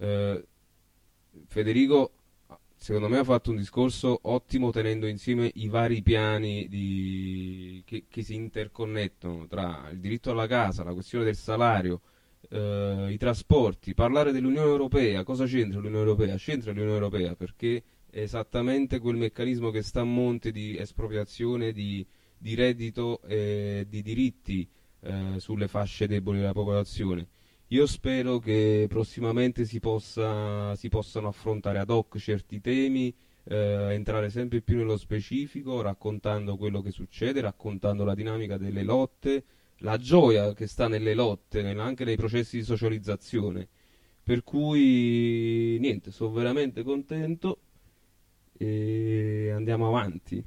Federico secondo me ha fatto un discorso ottimo tenendo insieme i vari piani che si interconnettono tra il diritto alla casa, la questione del salario, i trasporti, parlare dell'Unione Europea. Cosa c'entra l'Unione Europea? C'entra l'Unione Europea perché è esattamente quel meccanismo che sta a monte di espropriazione di reddito e di diritti sulle fasce deboli della popolazione. Io spero che prossimamente si possano affrontare ad hoc certi temi, entrare sempre più nello specifico, raccontando quello che succede, raccontando la dinamica delle lotte, la gioia che sta nelle lotte, anche nei processi di socializzazione. Per cui niente, sono veramente contento e andiamo avanti.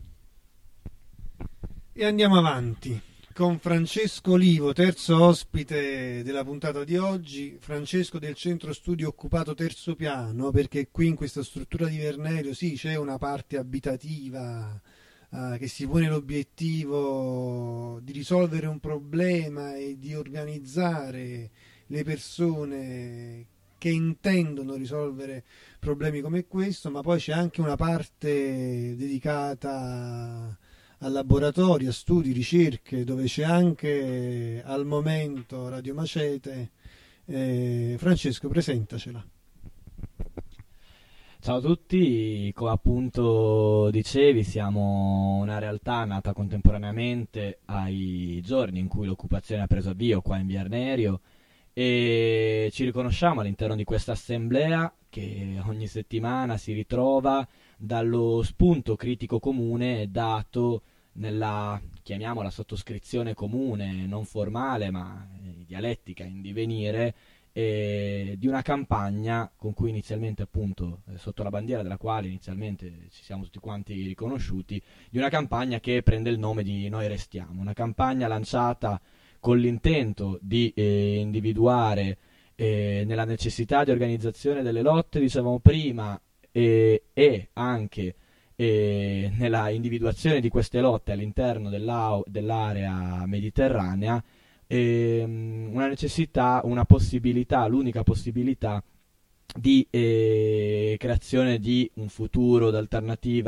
E andiamo avanti con Francesco Olivo, terzo ospite della puntata di oggi. Francesco del centro studio occupato terzo piano, perché qui in questa struttura di Vernerio sì c'è una parte abitativa che si pone l'obiettivo di risolvere un problema e di organizzare le persone che intendono risolvere problemi come questo, ma poi c'è anche una parte dedicata a laboratori, a studi, ricerche, dove c'è anche al momento Radio Macete. Francesco, presentacela. Ciao a tutti, come appunto dicevi, siamo una realtà nata contemporaneamente ai giorni in cui l'occupazione ha preso avvio qua in Vernerio e ci riconosciamo all'interno di questa assemblea che ogni settimana si ritrova dallo spunto critico comune dato nella, chiamiamola, sottoscrizione comune, non formale ma dialettica in divenire, di una campagna con cui inizialmente appunto sotto la bandiera della quale inizialmente ci siamo tutti quanti riconosciuti, di una campagna che prende il nome di Noi Restiamo, una campagna lanciata con l'intento di individuare nella necessità di organizzazione delle lotte, dicevamo prima, e anche nella individuazione di queste lotte all'interno dell'area mediterranea, una necessità, una possibilità, l'unica possibilità di creazione di un futuro d'alternativa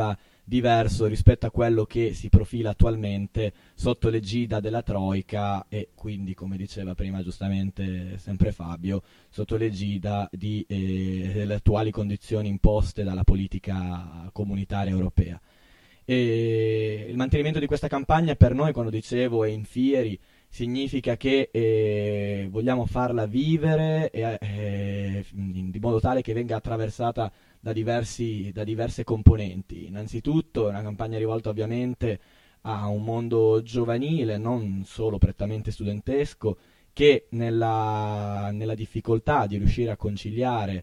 diverso rispetto a quello che si profila attualmente sotto l'egida della Troika e quindi, come diceva prima giustamente sempre Fabio, sotto l'egida delle attuali condizioni imposte dalla politica comunitaria europea. E il mantenimento di questa campagna per noi, quando dicevo è in fieri, significa che vogliamo farla vivere di modo tale che venga attraversata da diverse componenti. Innanzitutto è una campagna rivolta ovviamente a un mondo giovanile, non solo prettamente studentesco, che nella difficoltà di riuscire a conciliare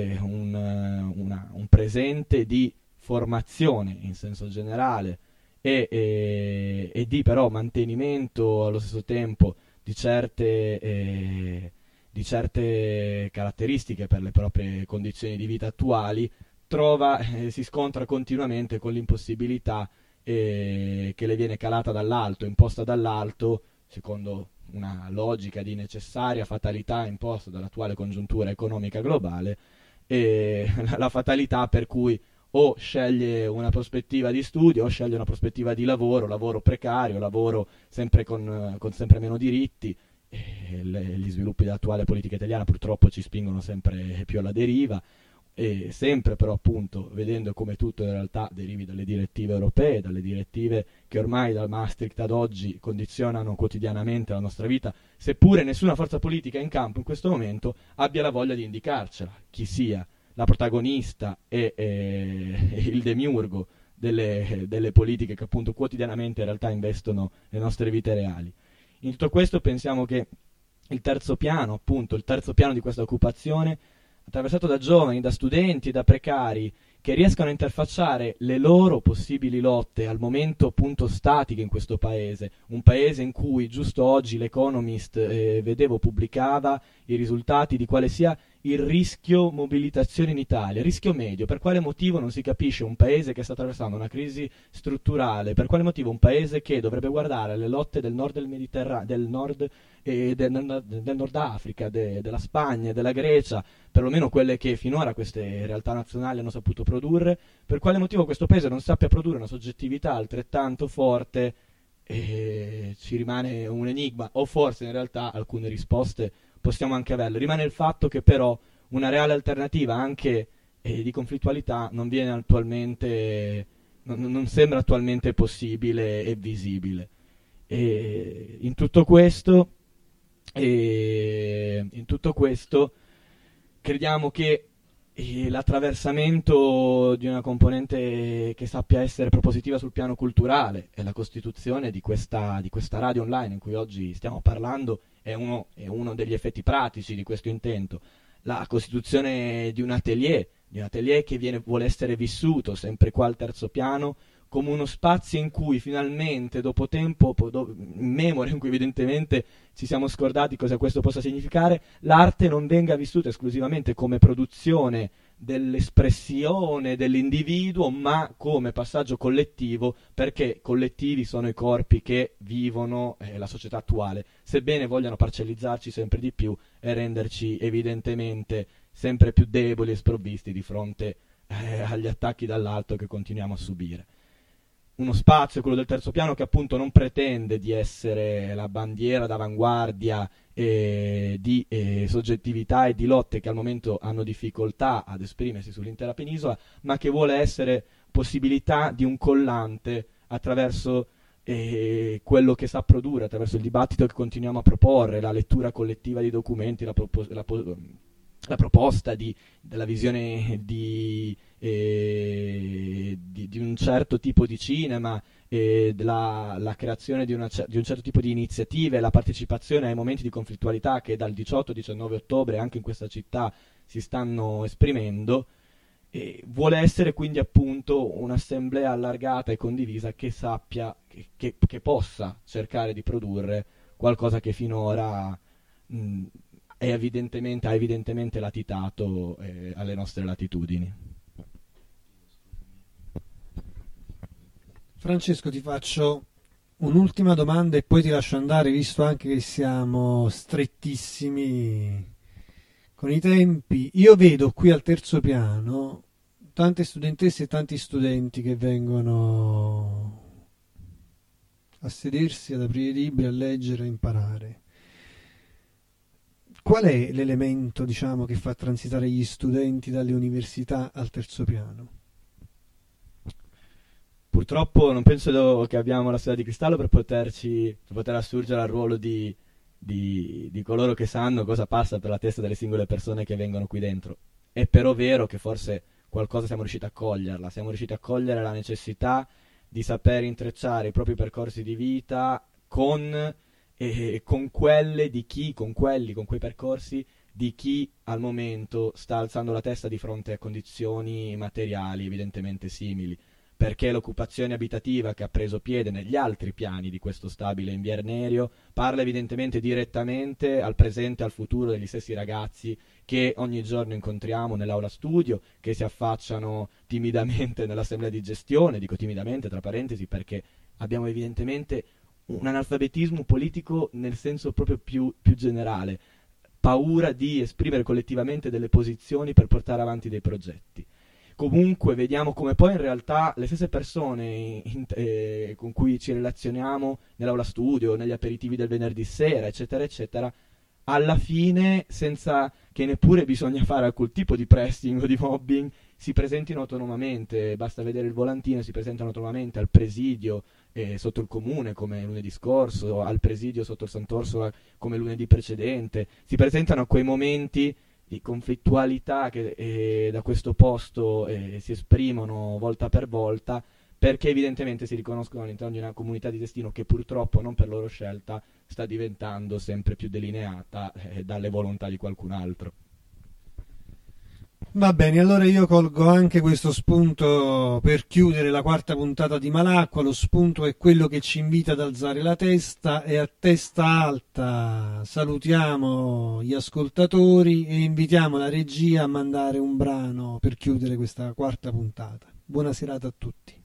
un presente di formazione in senso generale e di però mantenimento allo stesso tempo di certe caratteristiche per le proprie condizioni di vita attuali, si scontra continuamente con l'impossibilità che le viene calata dall'alto, imposta dall'alto, secondo una logica di necessaria fatalità imposta dall'attuale congiuntura economica globale, la fatalità per cui o sceglie una prospettiva di studio o sceglie una prospettiva di lavoro precario, lavoro sempre con sempre meno diritti. Gli sviluppi dell'attuale politica italiana purtroppo ci spingono sempre più alla deriva, e sempre però appunto vedendo come tutto in realtà derivi dalle direttive europee, dalle direttive che ormai dal Maastricht ad oggi condizionano quotidianamente la nostra vita, seppure nessuna forza politica in campo in questo momento abbia la voglia di indicarcela chi sia la protagonista e il demiurgo delle politiche che appunto quotidianamente in realtà investono le nostre vite reali. In tutto questo pensiamo che il terzo piano di questa occupazione, attraversato da giovani, da studenti e da precari, che riescano a interfacciare le loro possibili lotte al momento appunto statiche in questo paese, un paese in cui giusto oggi l'Economist vedevo pubblicava i risultati di quale sia il rischio mobilitazione in Italia, rischio medio. Per quale motivo non si capisce un paese che sta attraversando una crisi strutturale, per quale motivo un paese che dovrebbe guardare le lotte del nord del Mediterraneo, del Nord Africa, della Spagna, della Grecia, perlomeno quelle che finora queste realtà nazionali hanno saputo produrre, per quale motivo questo paese non sappia produrre una soggettività altrettanto forte, ci rimane un enigma, o forse in realtà alcune risposte possiamo anche averle. Rimane il fatto che però una reale alternativa anche di conflittualità non viene attualmente, non sembra attualmente possibile e visibile. E in tutto questo crediamo che l'attraversamento di una componente che sappia essere propositiva sul piano culturale e la costituzione di questa radio online in cui oggi stiamo parlando è uno degli effetti pratici di questo intento. La costituzione di un atelier che vuole essere vissuto sempre qua al terzo piano come uno spazio in cui finalmente, dopo tempo, in memoria in cui evidentemente ci siamo scordati cosa questo possa significare, l'arte non venga vissuta esclusivamente come produzione dell'espressione dell'individuo, ma come passaggio collettivo, perché collettivi sono i corpi che vivono la società attuale, sebbene vogliano parcellizzarci sempre di più e renderci evidentemente sempre più deboli e sprovvisti di fronte agli attacchi dall'alto che continuiamo a subire. Uno spazio, quello del terzo piano, che appunto non pretende di essere la bandiera d'avanguardia di soggettività e di lotte che al momento hanno difficoltà ad esprimersi sull'intera penisola, ma che vuole essere possibilità di un collante attraverso quello che sa produrre, attraverso il dibattito che continuiamo a proporre, la lettura collettiva di documenti, la proposta della visione di un certo tipo di cinema, la creazione di un certo tipo di iniziative, la partecipazione ai momenti di conflittualità che dal 18-19 ottobre anche in questa città si stanno esprimendo, e vuole essere quindi appunto un'assemblea allargata e condivisa che sappia, che possa cercare di produrre qualcosa che finora ha evidentemente latitato alle nostre latitudini. Francesco, ti faccio un'ultima domanda e poi ti lascio andare, visto anche che siamo strettissimi con i tempi. Io vedo qui al terzo piano tante studentesse e tanti studenti che vengono a sedersi, ad aprire i libri, a leggere, a imparare. Qual è l'elemento, diciamo, che fa transitare gli studenti dalle università al terzo piano? Purtroppo non penso che abbiamo la sfera di cristallo per poter assurgere al ruolo di coloro che sanno cosa passa per la testa delle singole persone che vengono qui dentro. È però vero che forse qualcosa siamo riusciti a coglierla, siamo riusciti a cogliere la necessità di saper intrecciare i propri percorsi di vita con quei percorsi di chi al momento sta alzando la testa di fronte a condizioni materiali evidentemente simili, perché l'occupazione abitativa che ha preso piede negli altri piani di questo stabile inviernerio parla evidentemente direttamente al presente e al futuro degli stessi ragazzi che ogni giorno incontriamo nell'aula studio, che si affacciano timidamente nell'assemblea di gestione, dico timidamente tra parentesi perché abbiamo evidentemente un analfabetismo politico nel senso proprio più generale, paura di esprimere collettivamente delle posizioni per portare avanti dei progetti. Comunque vediamo come poi in realtà le stesse persone con cui ci relazioniamo nell'aula studio, negli aperitivi del venerdì sera, eccetera, eccetera, alla fine, senza che neppure bisogna fare alcun tipo di pressing o di mobbing, si presentino autonomamente, basta vedere il volantino, si presentano autonomamente al presidio sotto il comune come lunedì scorso, al presidio sotto il Sant'Orsola come lunedì precedente, si presentano a quei momenti di conflittualità che da questo posto si esprimono volta per volta, perché evidentemente si riconoscono all'interno di una comunità di destino che purtroppo, non per loro scelta, sta diventando sempre più delineata dalle volontà di qualcun altro. Va bene, allora io colgo anche questo spunto per chiudere la quarta puntata di Malacqua. Lo spunto è quello che ci invita ad alzare la testa e a testa alta salutiamo gli ascoltatori e invitiamo la regia a mandare un brano per chiudere questa quarta puntata. Buona serata a tutti.